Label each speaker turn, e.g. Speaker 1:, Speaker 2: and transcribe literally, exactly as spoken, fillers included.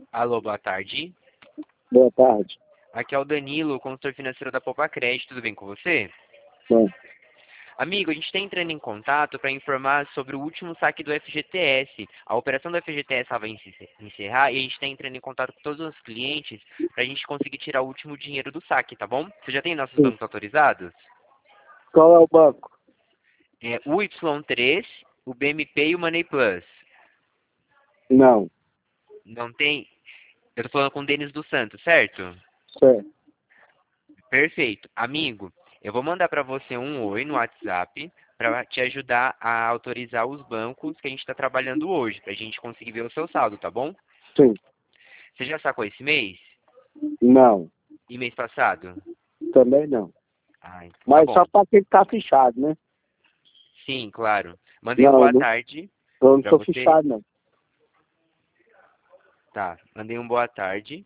Speaker 1: Alô, boa tarde.
Speaker 2: Boa tarde.
Speaker 1: Aqui é o Danilo, consultor financeiro da Poupa Crédito. Tudo bem com você?
Speaker 2: Bom,
Speaker 1: Amigo, a gente está entrando em contato para informar sobre o último saque do F G T S. A operação do F G T S estava em se encerrar e a gente está entrando em contato com todos os clientes para a gente conseguir tirar o último dinheiro do saque, tá bom? Você já tem nossos
Speaker 2: sim.
Speaker 1: bancos autorizados?
Speaker 2: Qual é o banco?
Speaker 1: É o Y três, o B M P e o Money Plus.
Speaker 2: Não.
Speaker 1: Não tem? Eu tô falando com o Denis dos Santos, certo?
Speaker 2: Certo.
Speaker 1: Perfeito. Amigo, eu vou mandar para você um oi no WhatsApp para te ajudar a autorizar os bancos que a gente está trabalhando hoje, para a gente conseguir ver o seu saldo, tá bom?
Speaker 2: Sim.
Speaker 1: Você já sacou esse mês?
Speaker 2: Não.
Speaker 1: E mês passado?
Speaker 2: Também não.
Speaker 1: Ah, então tá
Speaker 2: Mas
Speaker 1: bom.
Speaker 2: só para quem tá fichado, né?
Speaker 1: Sim, claro. Mandei um
Speaker 2: Não, eu
Speaker 1: boa
Speaker 2: não,
Speaker 1: tarde
Speaker 2: eu não
Speaker 1: para
Speaker 2: tô
Speaker 1: você.
Speaker 2: fichado, não.
Speaker 1: Tá, mandei um boa tarde.